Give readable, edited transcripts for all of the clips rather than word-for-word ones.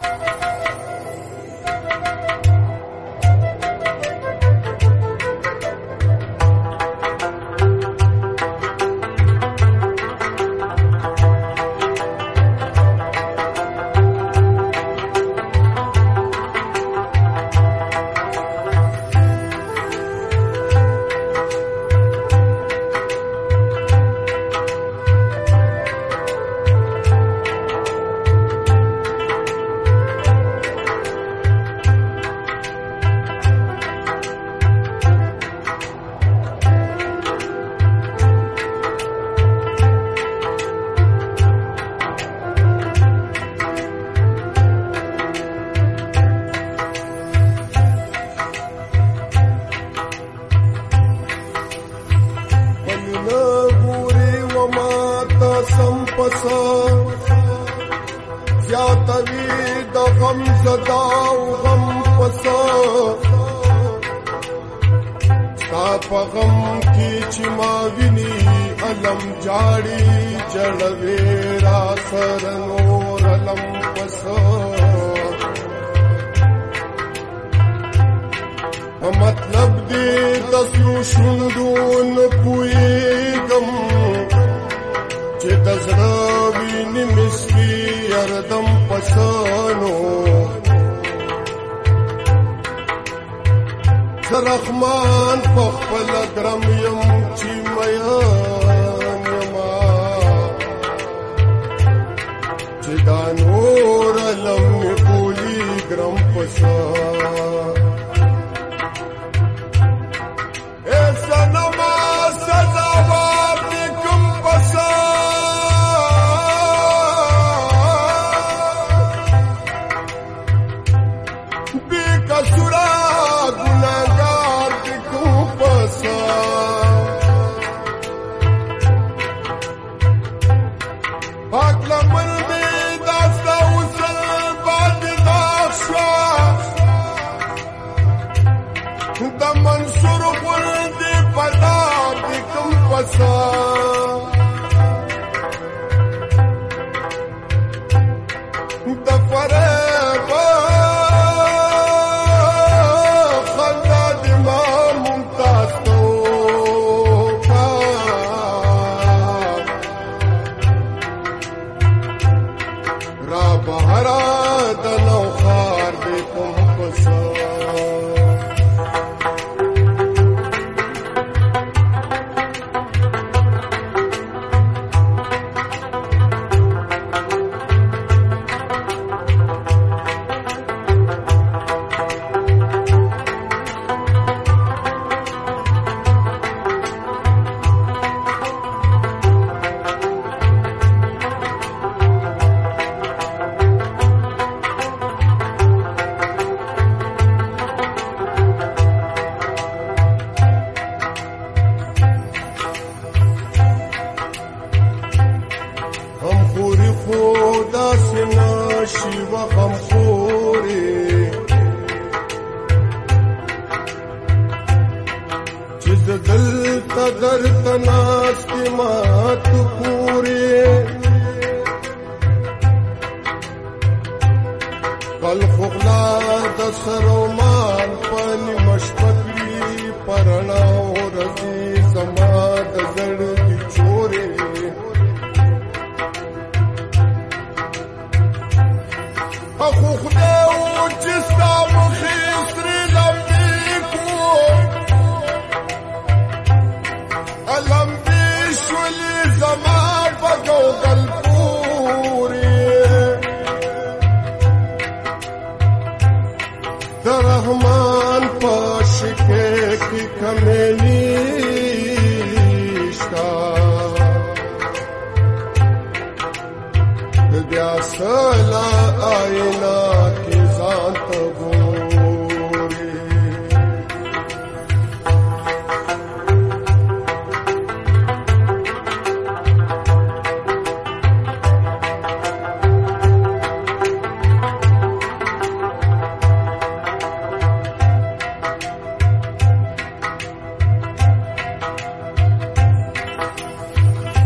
زیاتوی د غم زدا او غم پسا ستا په غم کې چې ما ویني علم جاړي جړوي را سر نور علم پسا مطلب دې د سرو شوندون پويګم چې د زړه ویني مسکی اردم پسانو زرخمان په خپل ګرم یم چې میان یما چې دا نور علم بولی ګرم پسا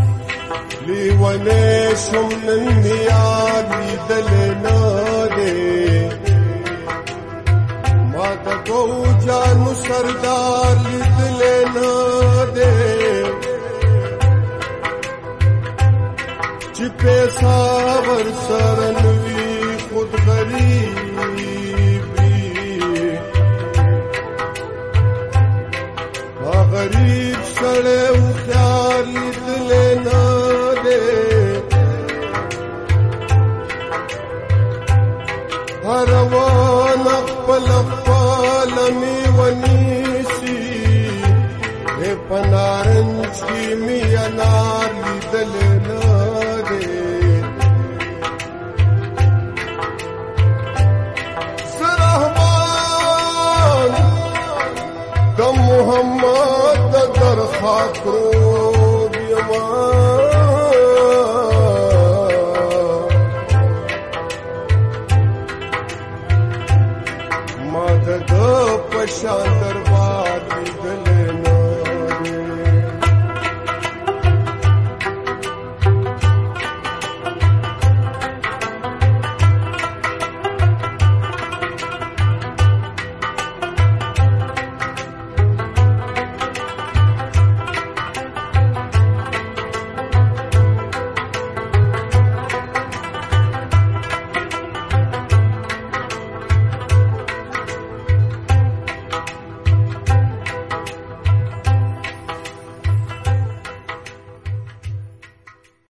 لیوانه شم نن یاد دل نه سردار لیدلې نه دی چې پیسې ورسره نوي خود غریب غریب سړی هوښیار لیدلی نه دی هر ونه خپله خپله میوه نیسي په نارنج کې مې انار لیدلی نه دی زه رحمان د محمد د در خاطرو یما ما د ده په شان دربار